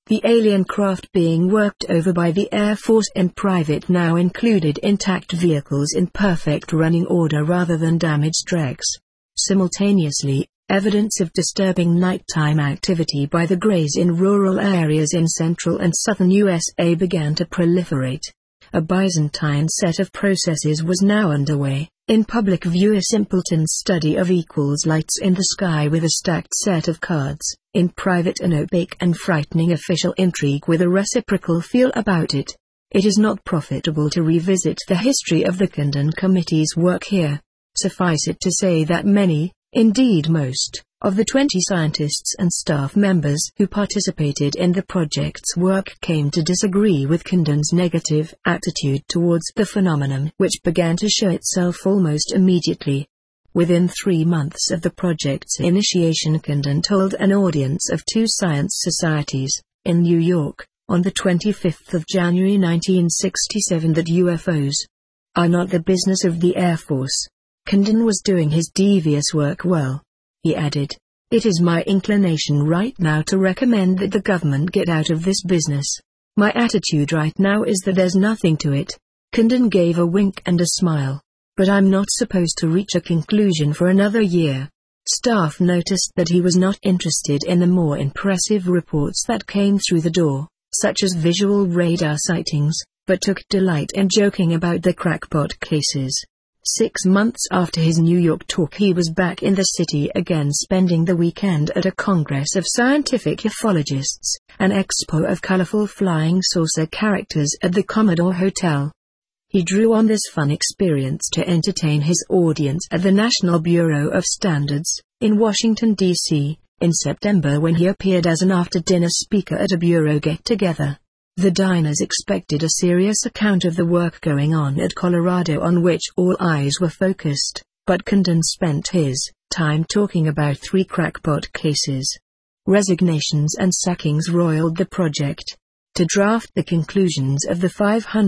The alien craft being worked over by the Air Force in private now included intact vehicles in perfect running order rather than damaged wrecks. Simultaneously, evidence of disturbing nighttime activity by the Greys in rural areas in central and southern USA began to proliferate. A Byzantine set of processes was now underway. In public view, a simpleton study of equals lights in the sky with a stacked set of cards. In private, an opaque and frightening official intrigue with a reciprocal feel about it. It is not profitable to revisit the history of the Kindon Committee's work here. Suffice it to say that many, indeed most, of the 20 scientists and staff members who participated in the project's work came to disagree with Kindon's negative attitude towards the phenomenon, which began to show itself almost immediately. Within 3 months of the project's initiation, Kindon told an audience of 2 science societies, in New York, on the 25th of January 1967 that UFOs are not the business of the Air Force. Kindon was doing his devious work well. He added, "It is my inclination right now to recommend that the government get out of this business. My attitude right now is that there's nothing to it." Kindon gave a wink and a smile. "But I'm not supposed to reach a conclusion for another year." Staff noticed that he was not interested in the more impressive reports that came through the door, such as visual radar sightings, but took delight in joking about the crackpot cases. 6 months after his New York talk, he was back in the city again, spending the weekend at a congress of scientific ufologists, an expo of colorful flying saucer characters at the Commodore Hotel. He drew on this fun experience to entertain his audience at the National Bureau of Standards, in Washington, D.C., in September, when he appeared as an after-dinner speaker at a bureau get-together. The diners expected a serious account of the work going on at Colorado, on which all eyes were focused, but Kindon spent his time talking about 3 crackpot cases. Resignations and sackings roiled the project. To draft the conclusions of the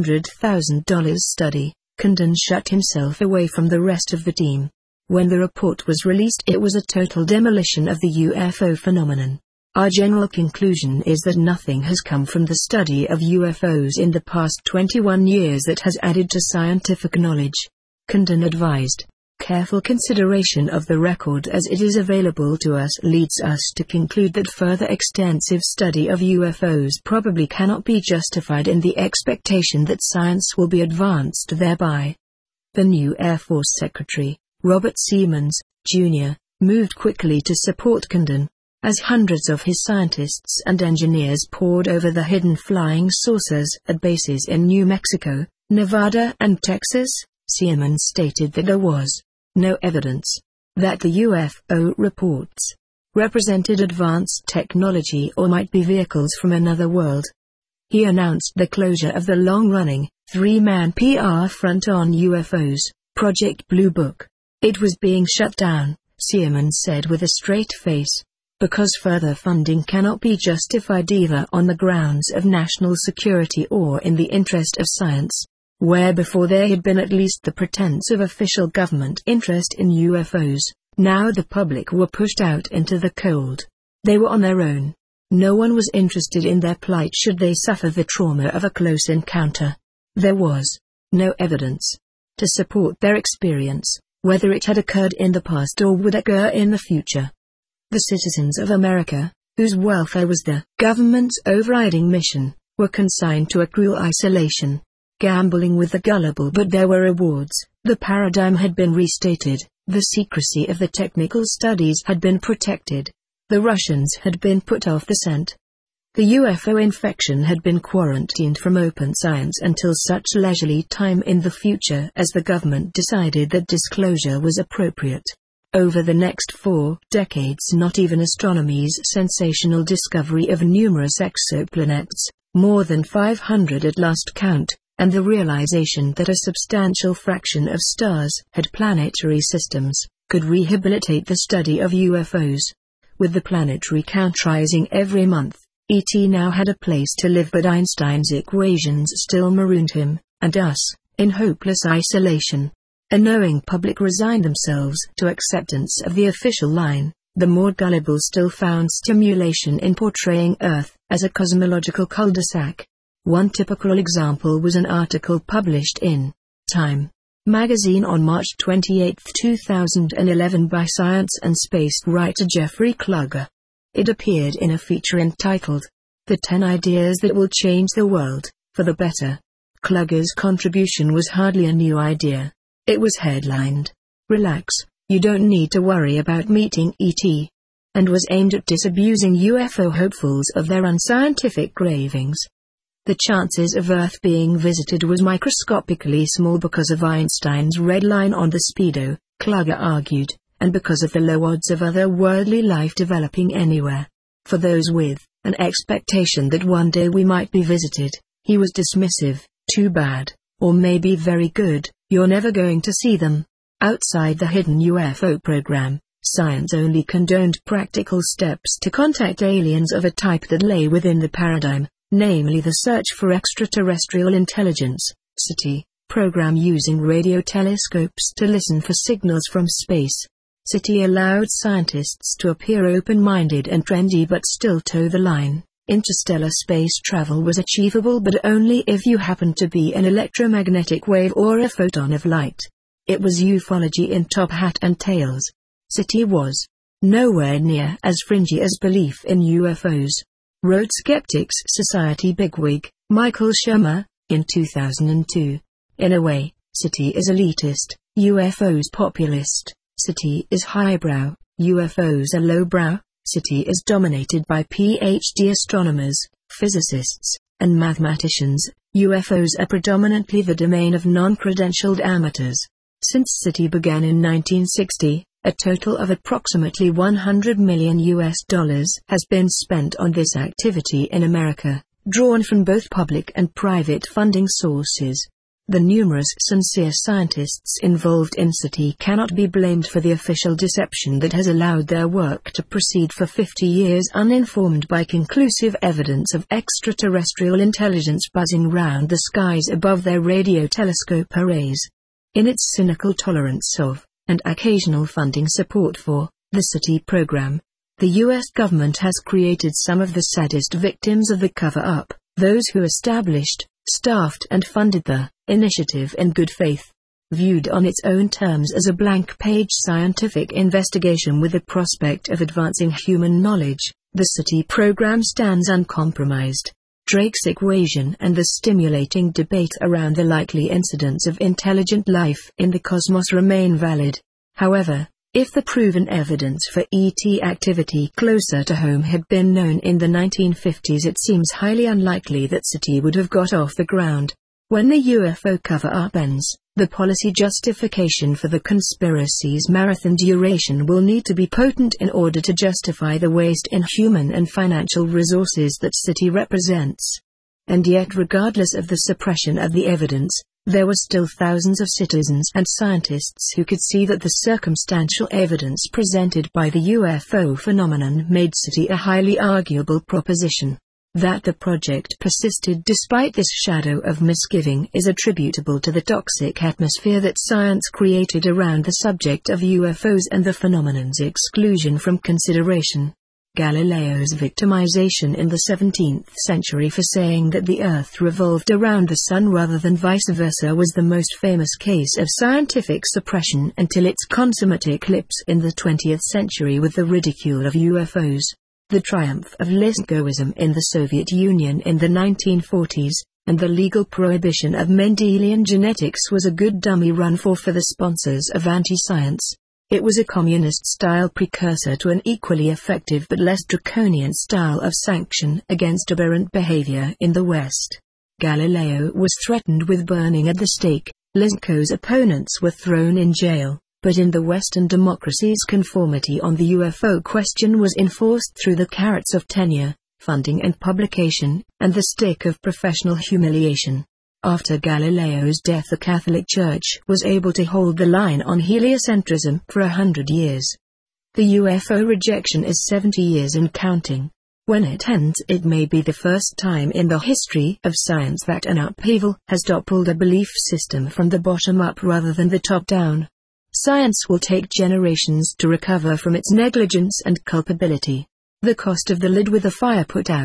$500,000 study, Kindon shut himself away from the rest of the team. When the report was released, it was a total demolition of the UFO phenomenon. "Our general conclusion is that nothing has come from the study of UFOs in the past 21 years that has added to scientific knowledge," Kindon advised. "Careful consideration of the record as it is available to us leads us to conclude that further extensive study of UFOs probably cannot be justified in the expectation that science will be advanced thereby." The new Air Force Secretary, Robert Seamans, Jr., moved quickly to support Kindon. As hundreds of his scientists and engineers pored over the hidden flying saucers at bases in New Mexico, Nevada and Texas, Seamans stated that there was no evidence that the UFO reports represented advanced technology or might be vehicles from another world. He announced the closure of the long-running, 3-man PR front on UFOs, Project Blue Book. It was being shut down, Seamans said with a straight face, because further funding cannot be justified either on the grounds of national security or in the interest of science. Where before there had been at least the pretense of official government interest in UFOs, now the public were pushed out into the cold. They were on their own. No one was interested in their plight should they suffer the trauma of a close encounter. There was no evidence to support their experience, whether it had occurred in the past or would occur in the future. The citizens of America, whose welfare was the government's overriding mission, were consigned to a cruel isolation, gambling with the gullible. But there were rewards. The paradigm had been restated, the secrecy of the technical studies had been protected, the Russians had been put off the scent. The UFO infection had been quarantined from open science until such leisurely time in the future as the government decided that disclosure was appropriate. Over the next 4 decades, not even astronomy's sensational discovery of numerous exoplanets, more than 500 at last count, and the realization that a substantial fraction of stars had planetary systems, could rehabilitate the study of UFOs. With the planetary count rising every month, E.T. now had a place to live, but Einstein's equations still marooned him, and us, in hopeless isolation. A knowing public resigned themselves to acceptance of the official line. The more gullible still found stimulation in portraying Earth as a cosmological cul-de-sac. One typical example was an article published in Time magazine on March 28, 2011 by science and space writer Jeffrey Kluger. It appeared in a feature entitled, "The 10 Ideas That Will Change the World, for the Better." Kluger's contribution was hardly a new idea. It was headlined, "Relax, you don't need to worry about meeting ET," and was aimed at disabusing UFO hopefuls of their unscientific cravings. The chances of Earth being visited was microscopically small because of Einstein's red line on the speedo, Kluger argued, and because of the low odds of otherworldly life developing anywhere. For those with an expectation that one day we might be visited, he was dismissive. "Too bad, or maybe very good, you're never going to see them." Outside the hidden UFO program, science only condoned practical steps to contact aliens of a type that lay within the paradigm, namely the search for extraterrestrial intelligence, SETI, program using radio telescopes to listen for signals from space. SETI allowed scientists to appear open-minded and trendy but still toe the line. Interstellar space travel was achievable but only if you happened to be an electromagnetic wave or a photon of light. It was ufology in top hat and tails. SETI was nowhere near as fringy as belief in UFOs, wrote Skeptics Society bigwig Michael Shermer in 2002. In a way, SETI is elitist, UFOs populist. SETI is highbrow, UFOs are lowbrow. SETI is dominated by PhD astronomers, physicists, and mathematicians. UFOs are predominantly the domain of non-credentialed amateurs. Since SETI began in 1960, a total of approximately $100 million has been spent on this activity in America, drawn from both public and private funding sources. The numerous sincere scientists involved in SETI cannot be blamed for the official deception that has allowed their work to proceed for 50 years uninformed by conclusive evidence of extraterrestrial intelligence buzzing round the skies above their radio telescope arrays. In its cynical tolerance of, and occasional funding support for, the SETI program, the U.S. government has created some of the saddest victims of the cover-up, those who established, staffed and funded the initiative in good faith. Viewed on its own terms as a blank-page scientific investigation with the prospect of advancing human knowledge, the SETI program stands uncompromised. Drake's equation and the stimulating debate around the likely incidence of intelligent life in the cosmos remain valid. However, if the proven evidence for ET activity closer to home had been known in the 1950s, it seems highly unlikely that SETI would have got off the ground. When the UFO cover-up ends, the policy justification for the conspiracy's marathon duration will need to be potent in order to justify the waste in human and financial resources that SETI represents. And yet, regardless of the suppression of the evidence, there were still thousands of citizens and scientists who could see that the circumstantial evidence presented by the UFO phenomenon made SETI a highly arguable proposition. That the project persisted despite this shadow of misgiving is attributable to the toxic atmosphere that science created around the subject of UFOs and the phenomenon's exclusion from consideration. Galileo's victimization in the 17th century for saying that the Earth revolved around the Sun rather than vice versa was the most famous case of scientific suppression until its consummate eclipse in the 20th century with the ridicule of UFOs. The triumph of Lysenkoism in the Soviet Union in the 1940s, and the legal prohibition of Mendelian genetics was a good dummy run for the sponsors of anti-science. It was a communist-style precursor to an equally effective but less draconian style of sanction against aberrant behavior in the West. Galileo was threatened with burning at the stake, Lysenko's opponents were thrown in jail. But in the Western democracies, conformity on the UFO question was enforced through the carrots of tenure, funding and publication, and the stick of professional humiliation. After Galileo's death, the Catholic Church was able to hold the line on heliocentrism for 100 years. The UFO rejection is 70 years and counting. When it ends, it may be the first time in the history of science that an upheaval has toppled a belief system from the bottom up rather than the top down. Science will take generations to recover from its negligence and culpability. The cost of the lid with the fire put out,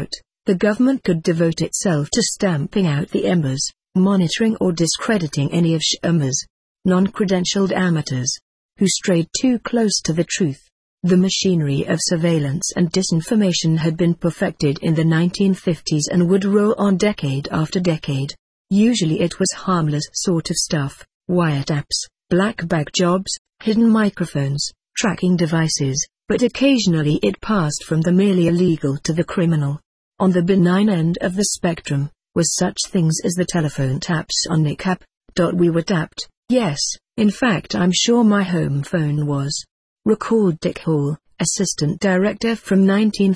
The government could devote itself to stamping out the embers, monitoring or discrediting any of Schumer's non-credentialed amateurs who strayed too close to the truth. The machinery of surveillance and disinformation had been perfected in the 1950s and would roll on decade after decade. Usually it was harmless sort of stuff: wiretaps, black bag jobs, hidden microphones, tracking devices, but occasionally it passed from the merely illegal to the criminal. On the benign end of the spectrum was such things as the telephone taps on Nick App. We were tapped, yes, in fact I'm sure my home phone was. Recalled Dick Hall, assistant director from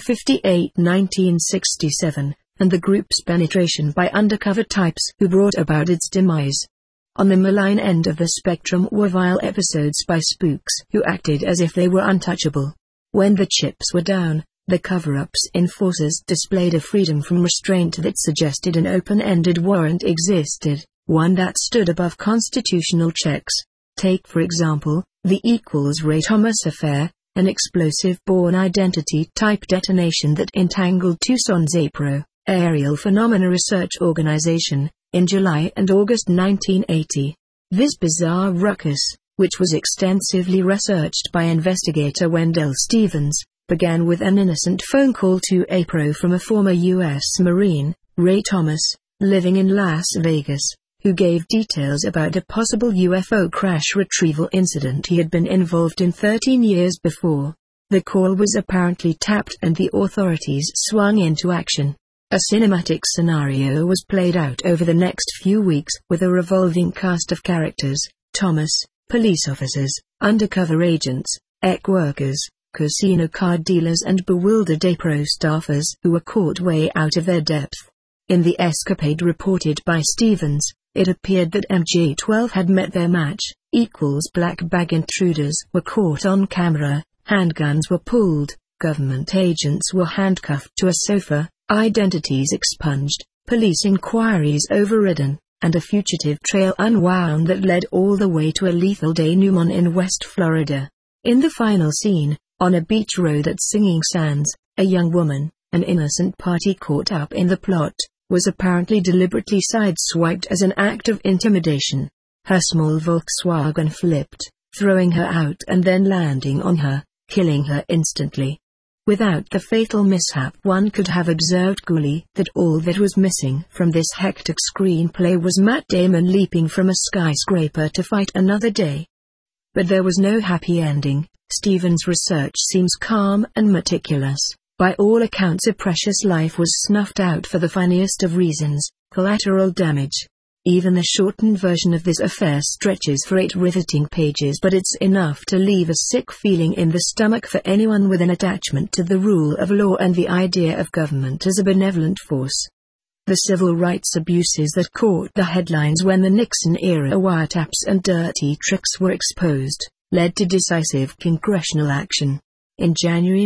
1958-1967, and the group's penetration by undercover types who brought about its demise. On the malign end of the spectrum were vile episodes by spooks who acted as if they were untouchable. When the chips were down, the cover-up's enforcers displayed a freedom from restraint that suggested an open-ended warrant existed, one that stood above constitutional checks. Take for example, the Ray Thomas affair, an explosive-borne identity-type detonation that entangled Tucson's APRO, Aerial Phenomena Research Organization, in July and August 1980. This bizarre ruckus, which was extensively researched by investigator Wendell Stevens, began with an innocent phone call to APRO from a former U.S. Marine, Ray Thomas, living in Las Vegas, who gave details about a possible UFO crash retrieval incident he had been involved in 13 years before. The call was apparently tapped and the authorities swung into action. A cinematic scenario was played out over the next few weeks with a revolving cast of characters: Thomas, police officers, undercover agents, workers, casino card dealers and bewildered APRO staffers who were caught way out of their depth. In the escapade reported by Stevens, it appeared that MJ-12 had met their match. Black bag intruders were caught on camera, handguns were pulled, government agents were handcuffed to a sofa, identities expunged, police inquiries overridden, and a fugitive trail unwound that led all the way to a lethal denouement in West Florida. In the final scene, on a beach road at Singing Sands, a young woman, an innocent party caught up in the plot, was apparently deliberately sideswiped as an act of intimidation. Her small Volkswagen flipped, throwing her out and then landing on her, killing her instantly. Without the fatal mishap, one could have observed coolly that all that was missing from this hectic screenplay was Matt Damon leaping from a skyscraper to fight another day. But there was no happy ending. Stevens' research seems calm and meticulous. By all accounts a precious life was snuffed out for the funniest of reasons: collateral damage. Even the shortened version of this affair stretches for 8 riveting pages, but it's enough to leave a sick feeling in the stomach for anyone with an attachment to the rule of law and the idea of government as a benevolent force. The civil rights abuses that caught the headlines when the Nixon-era wiretaps and dirty tricks were exposed led to decisive congressional action. In January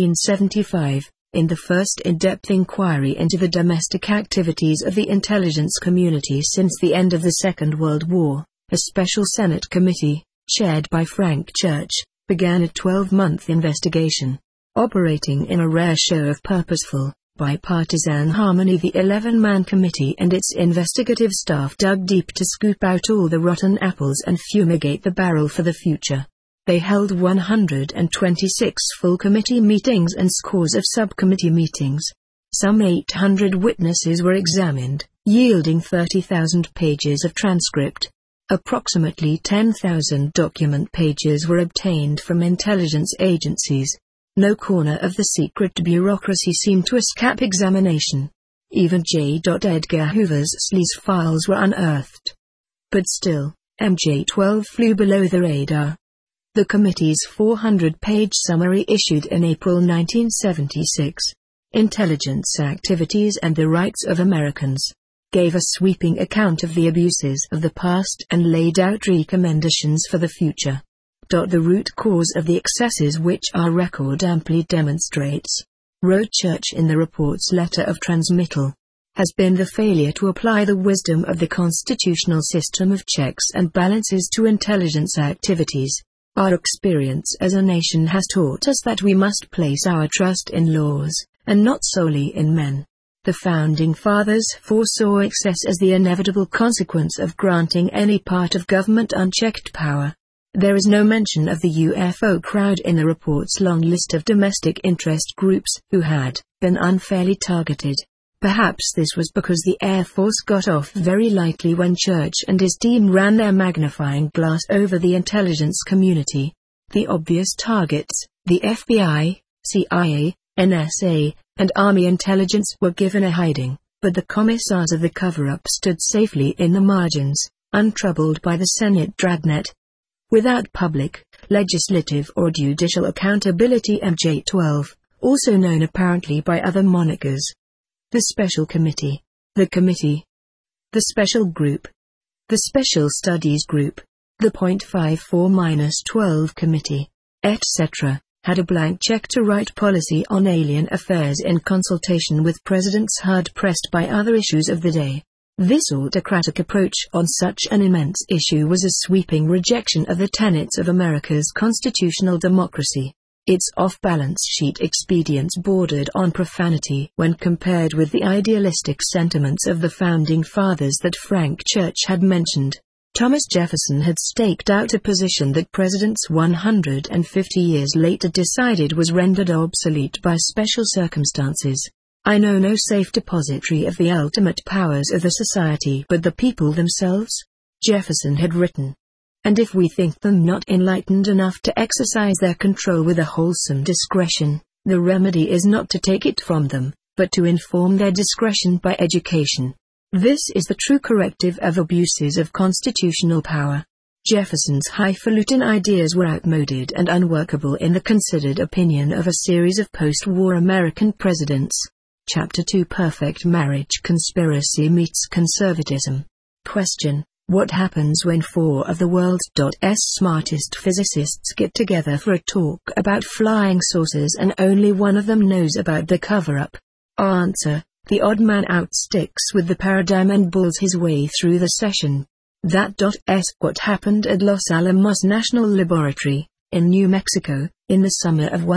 1975, in the first in-depth inquiry into the domestic activities of the intelligence community since the end of the Second World War, a special Senate committee, chaired by Frank Church, began a 12-month investigation. Operating in a rare show of purposeful, bipartisan harmony, the 11-man committee and its investigative staff dug deep to scoop out all the rotten apples and fumigate the barrel for the future. They held 126 full committee meetings and scores of subcommittee meetings. Some 800 witnesses were examined, yielding 30,000 pages of transcript. Approximately 10,000 document pages were obtained from intelligence agencies. No corner of the secret bureaucracy seemed to escape examination. Even J. Edgar Hoover's sleaze files were unearthed. But still, MJ-12 flew below the radar. The committee's 400-page summary issued in April 1976, Intelligence Activities and the Rights of Americans, gave a sweeping account of the abuses of the past and laid out recommendations for the future. The root cause of the excesses which our record amply demonstrates, wrote Church in the report's letter of transmittal, has been the failure to apply the wisdom of the constitutional system of checks and balances to intelligence activities. Our experience as a nation has taught us that we must place our trust in laws, and not solely in men. The Founding Fathers foresaw excess as the inevitable consequence of granting any part of government unchecked power. There is no mention of the UFO crowd in the report's long list of domestic interest groups who had been unfairly targeted. Perhaps this was because the Air Force got off very lightly when Church and his team ran their magnifying glass over the intelligence community. The obvious targets, the FBI, CIA, NSA, and Army intelligence were given a hiding, but the commissars of the cover-up stood safely in the margins, untroubled by the Senate dragnet. Without public, legislative or judicial accountability, MJ-12, also known apparently by other monikers. The Special Committee, the Committee, the Special Group, the Special Studies Group, the .54-12 Committee, etc., had a blank check to write policy on alien affairs in consultation with presidents hard-pressed by other issues of the day. This autocratic approach on such an immense issue was a sweeping rejection of the tenets of America's constitutional democracy. Its off-balance sheet expedients bordered on profanity when compared with the idealistic sentiments of the Founding Fathers that Frank Church had mentioned. Thomas Jefferson had staked out a position that presidents 150 years later decided was rendered obsolete by special circumstances. I know no safe depository of the ultimate powers of the society but the people themselves, Jefferson had written. And if we think them not enlightened enough to exercise their control with a wholesome discretion, the remedy is not to take it from them, but to inform their discretion by education. This is the true corrective of abuses of constitutional power. Jefferson's highfalutin ideas were outmoded and unworkable in the considered opinion of a series of post-war American presidents. Chapter 2: Perfect Marriage Conspiracy Meets Conservatism. Question: what happens when 4 of the world's smartest physicists get together for a talk about flying saucers and only one of them knows about the cover-up? Answer: the odd man out sticks with the paradigm and bulls his way through the session. What happened at Los Alamos National Laboratory, in New Mexico, in the summer of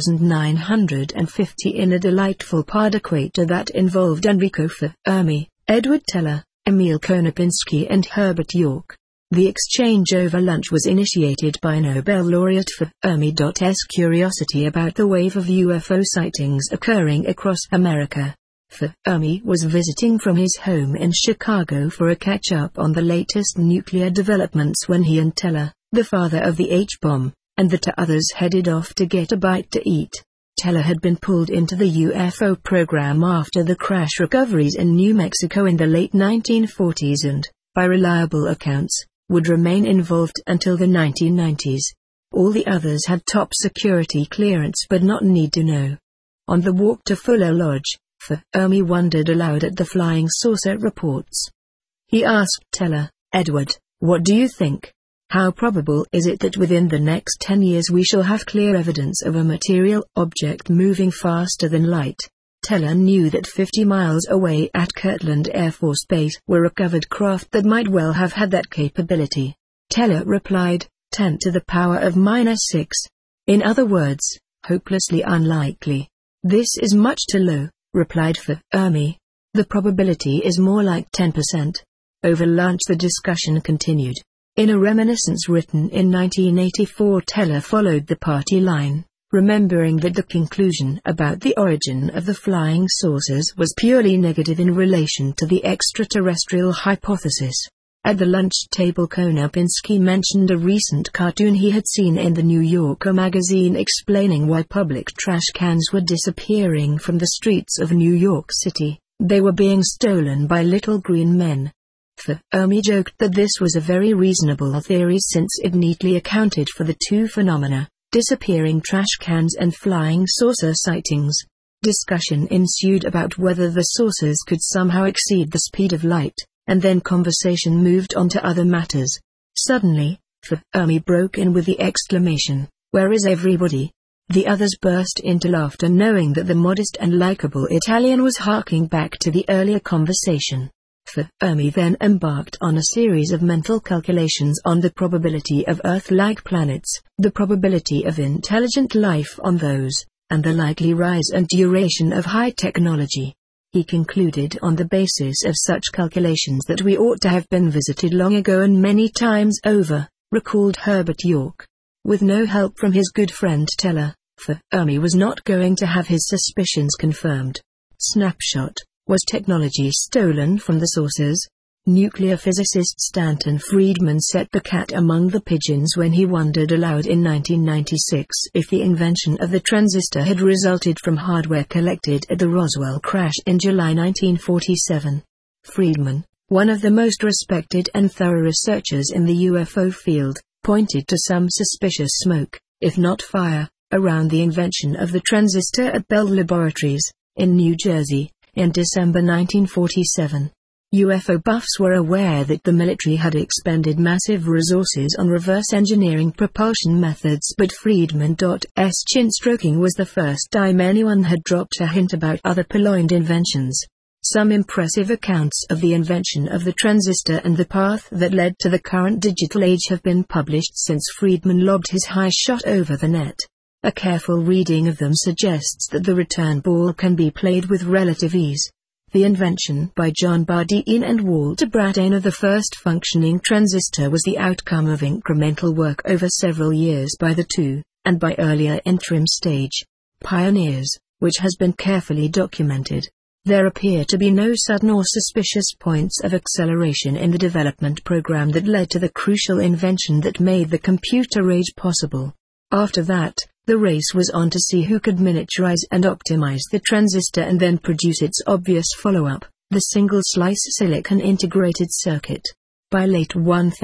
1950 in a delightful pod equator that involved Enrico Fermi, Edward Teller, Emil Konopinski and Herbert York. The exchange over lunch was initiated by Nobel laureate Fermi's curiosity about the wave of UFO sightings occurring across America. Fermi was visiting from his home in Chicago for a catch-up on the latest nuclear developments when he and Teller, the father of the H-bomb, and the 2 others headed off to get a bite to eat. Teller had been pulled into the UFO program after the crash recoveries in New Mexico in the late 1940s and, by reliable accounts, would remain involved until the 1990s. All the others had top security clearance but not need to know. On the walk to Fuller Lodge, Fermi wondered aloud at the flying saucer reports. He asked Teller, "Edward, what do you think? How probable is it that within the next 10 years we shall have clear evidence of a material object moving faster than light?" Teller knew that 50 miles away at Kirtland Air Force Base were recovered craft that might well have had that capability. Teller replied, 10 to the power of -6. In other words, hopelessly unlikely. "This is much too low," replied Fermi. "The probability is more like 10%. Over lunch the discussion continued. In a reminiscence written in 1984, Teller followed the party line, remembering that the conclusion about the origin of the flying saucers was purely negative in relation to the extraterrestrial hypothesis. At the lunch table, Konopinski mentioned a recent cartoon he had seen in the New Yorker magazine explaining why public trash cans were disappearing from the streets of New York City. They were being stolen by little green men. Fermi joked that this was a very reasonable theory since it neatly accounted for the 2 phenomena, disappearing trash cans and flying saucer sightings. Discussion ensued about whether the saucers could somehow exceed the speed of light, and then conversation moved on to other matters. Suddenly, Fermi broke in with the exclamation, "Where is everybody?" The others burst into laughter, knowing that the modest and likable Italian was harking back to the earlier conversation. Fermi then embarked on a series of mental calculations on the probability of Earth-like planets, the probability of intelligent life on those, and the likely rise and duration of high technology. He concluded on the basis of such calculations that we ought to have been visited long ago and many times over, recalled Herbert York. With no help from his good friend Teller, for Fermi was not going to have his suspicions confirmed. Snapshot: was technology stolen from the sources? Nuclear physicist Stanton Friedman set the cat among the pigeons when he wondered aloud in 1996 if the invention of the transistor had resulted from hardware collected at the Roswell crash in July 1947. Friedman, one of the most respected and thorough researchers in the UFO field, pointed to some suspicious smoke, if not fire, around the invention of the transistor at Bell Laboratories, in New Jersey, in December 1947. UFO buffs were aware that the military had expended massive resources on reverse engineering propulsion methods, but Friedman's chin-stroking was the first time anyone had dropped a hint about other purloined inventions. Some impressive accounts of the invention of the transistor and the path that led to the current digital age have been published since Friedman lobbed his high shot over the net. A careful reading of them suggests that the return ball can be played with relative ease. The invention by John Bardeen and Walter Brattain of the first functioning transistor was the outcome of incremental work over several years by the two, and by earlier interim stage pioneers, which has been carefully documented. There appear to be no sudden or suspicious points of acceleration in the development program that led to the crucial invention that made the computer age possible. After that, the race was on to see who could miniaturize and optimize the transistor and then produce its obvious follow-up, the single-slice silicon integrated circuit. By late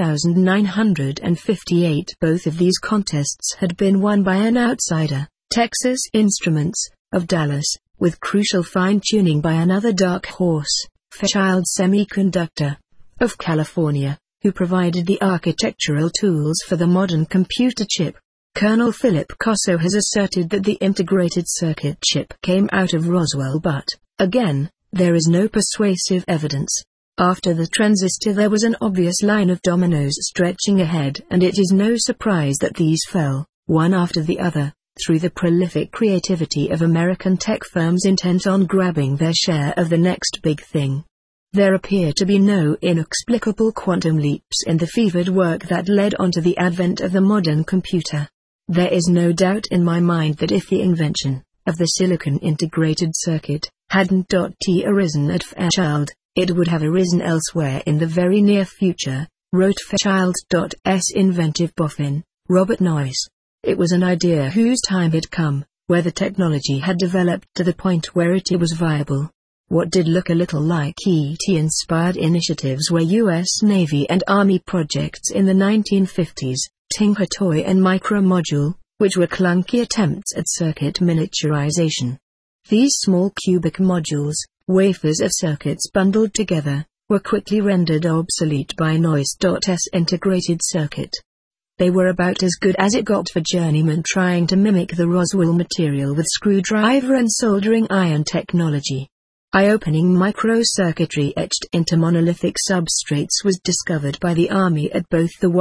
1958 both of these contests had been won by an outsider, Texas Instruments, of Dallas, with crucial fine-tuning by another dark horse, Fairchild Semiconductor, of California, who provided the architectural tools for the modern computer chip. Colonel Philip Kosso has asserted that the integrated circuit chip came out of Roswell, but, again, there is no persuasive evidence. After the transistor there was an obvious line of dominoes stretching ahead, and it is no surprise that these fell, one after the other, through the prolific creativity of American tech firms intent on grabbing their share of the next big thing. There appear to be no inexplicable quantum leaps in the fevered work that led on to the advent of the modern computer. There is no doubt in my mind that if the invention of the silicon integrated circuit hadn't arisen at Fairchild, it would have arisen elsewhere in the very near future, wrote Fairchild's inventive boffin, Robert Noyce. It was an idea whose time had come, where the technology had developed to the point where it was viable. What did look a little like ET-inspired initiatives were U.S. Navy and Army projects in the 1950s. Tinker Toy and Micromodule, which were clunky attempts at circuit miniaturization. These small cubic modules, wafers of circuits bundled together, were quickly rendered obsolete by Noyce's integrated circuit. They were about as good as it got for journeymen trying to mimic the Roswell material with screwdriver and soldering iron technology. Eye-opening microcircuitry etched into monolithic substrates was discovered by the Army at both the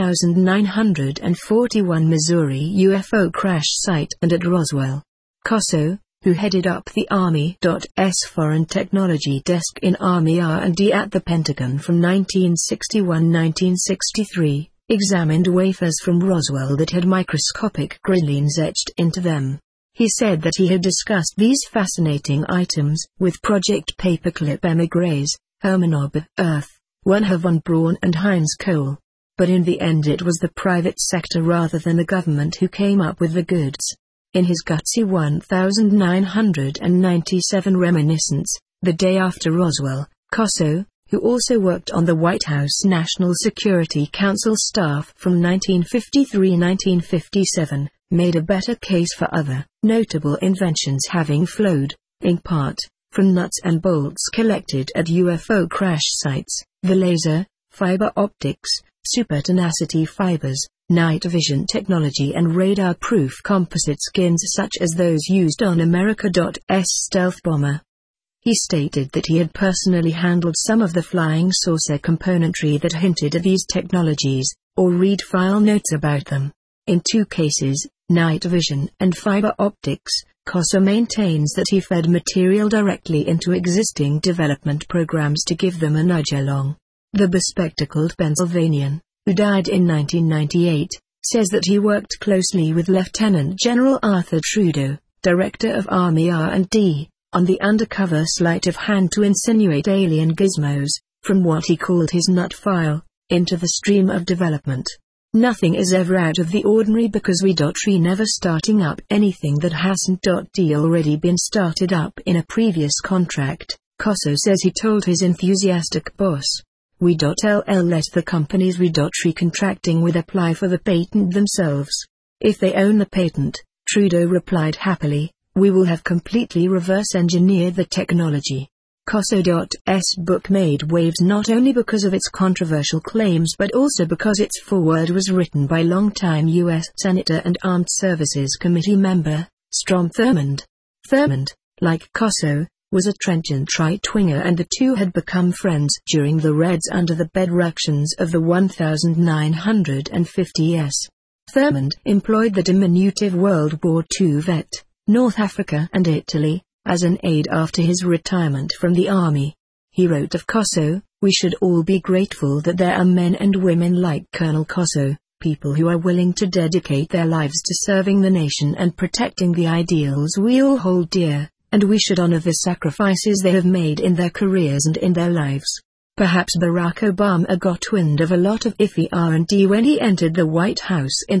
1941 Missouri UFO crash site and at Roswell. Kosso, who headed up the Army's Foreign Technology Desk in Army R&D at the Pentagon from 1961-1963, examined wafers from Roswell that had microscopic grillings etched into them. He said that he had discussed these fascinating items with Project Paperclip émigrés, Hermann Ober, Earth, Wernher von Braun and Heinz Kohl. But in the end it was the private sector rather than the government who came up with the goods. In his gutsy 1997 reminiscence, the day after Roswell, Kosso, who also worked on the White House National Security Council staff from 1953-1957, made a better case for other notable inventions having flowed, in part, from nuts and bolts collected at UFO crash sites: the laser, fiber optics, supertenacity fibers, night vision technology and radar-proof composite skins such as those used on America's stealth bomber. He stated that he had personally handled some of the flying saucer componentry that hinted at these technologies, or read file notes about them. In two cases, night vision and fiber optics, Kosso maintains that he fed material directly into existing development programs to give them a nudge along. The bespectacled Pennsylvanian, who died in 1998, says that he worked closely with Lieutenant General Arthur Trudeau, Director of Army R&D, on the undercover sleight of hand to insinuate alien gizmos, from what he called his nut file, into the stream of development. Nothing is ever out of the ordinary because we never starting up anything that hasn't already been started up in a previous contract, Kosso says he told his enthusiastic boss. We let the companies we contracting with apply for the patent themselves. If they own the patent, Trudeau replied happily, we will have completely reverse engineered the technology. Kosso's book made waves not only because of its controversial claims but also because its foreword was written by longtime U.S. Senator and Armed Services Committee member, Strom Thurmond. Thurmond, like Kosso, was a trenchant right-winger and the two had become friends during the raids under the bed ructions of the 1950s. Thurmond employed the diminutive World War II vet, North Africa and Italy, as an aide after his retirement from the army. He wrote of Kosso, we should all be grateful that there are men and women like Colonel Kosso, people who are willing to dedicate their lives to serving the nation and protecting the ideals we all hold dear, and we should honor the sacrifices they have made in their careers and in their lives. Perhaps Barack Obama got wind of a lot of iffy R&D when he entered the White House in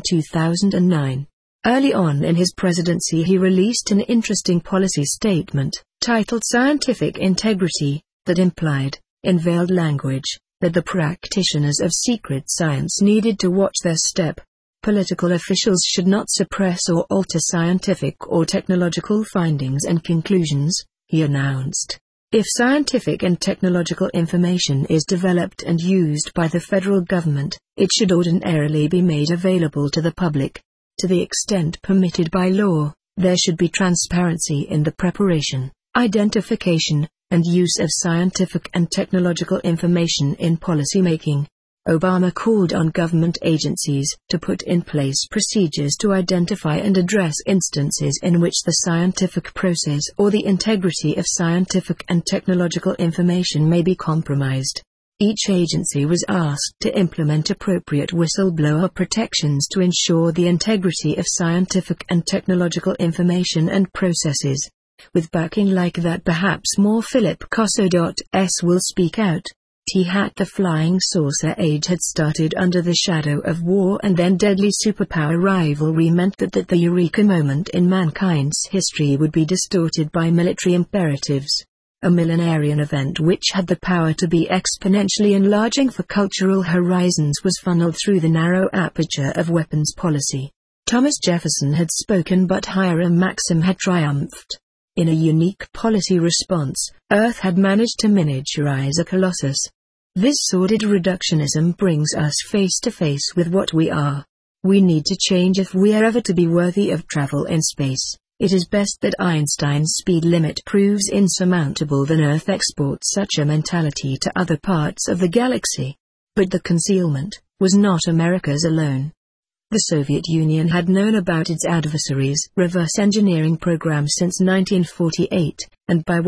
2009. Early on in his presidency he released an interesting policy statement, titled Scientific Integrity, that implied, in veiled language, that the practitioners of secret science needed to watch their step. Political officials should not suppress or alter scientific or technological findings and conclusions, he announced. If scientific and technological information is developed and used by the federal government, it should ordinarily be made available to the public. To the extent permitted by law, there should be transparency in the preparation, identification, and use of scientific and technological information in policymaking. Obama called on government agencies to put in place procedures to identify and address instances in which the scientific process or the integrity of scientific and technological information may be compromised. Each agency was asked to implement appropriate whistleblower protections to ensure the integrity of scientific and technological information and processes. With backing like that, perhaps more Philip Kosso.s will speak out. The flying saucer age had started under the shadow of war, and then deadly superpower rivalry meant that the eureka moment in mankind's history would be distorted by military imperatives. A millenarian event which had the power to be exponentially enlarging for cultural horizons was funneled through the narrow aperture of weapons policy. Thomas Jefferson had spoken, but Hiram Maxim had triumphed. In a unique policy response, Earth had managed to miniaturize a colossus. This sordid reductionism brings us face to face with what we are. We need to change if we are ever to be worthy of travel in space. It is best that Einstein's speed limit proves insurmountable than Earth exports such a mentality to other parts of the galaxy. But the concealment was not America's alone. The Soviet Union had known about its adversaries' reverse engineering program since 1948, and by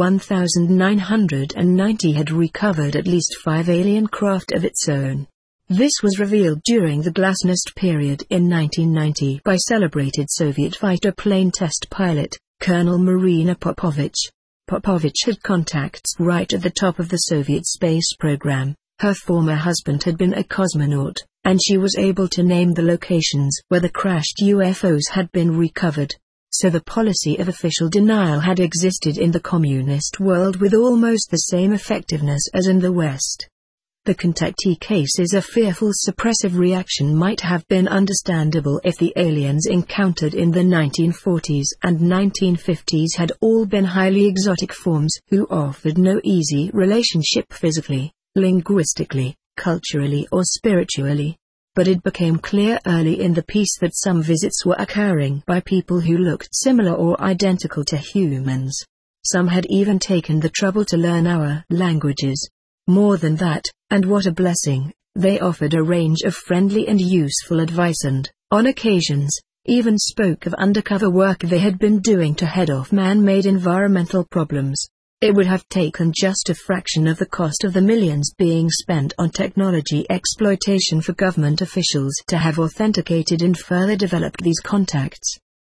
1990 had recovered at least 5 alien craft of its own. This was revealed during the Glasnost period in 1990 by celebrated Soviet fighter plane test pilot, Colonel Marina Popovich. Popovich had contacts right at the top of the Soviet space program. Her former husband had been a cosmonaut, and she was able to name the locations where the crashed UFOs had been recovered. So the policy of official denial had existed in the communist world with almost the same effectiveness as in the West. The Kentucky cases of fearful suppressive reaction might have been understandable if the aliens encountered in the 1940s and 1950s had all been highly exotic forms who offered no easy relationship physically, linguistically, culturally or spiritually. But it became clear early in the piece that some visits were occurring by people who looked similar or identical to humans. Some had even taken the trouble to learn our languages. More than that, and what a blessing, they offered a range of friendly and useful advice and, on occasions, even spoke of undercover work they had been doing to head off man-made environmental problems. It would have taken just a fraction of the cost of the millions being spent on technology exploitation for government officials to have authenticated and further developed these contacts.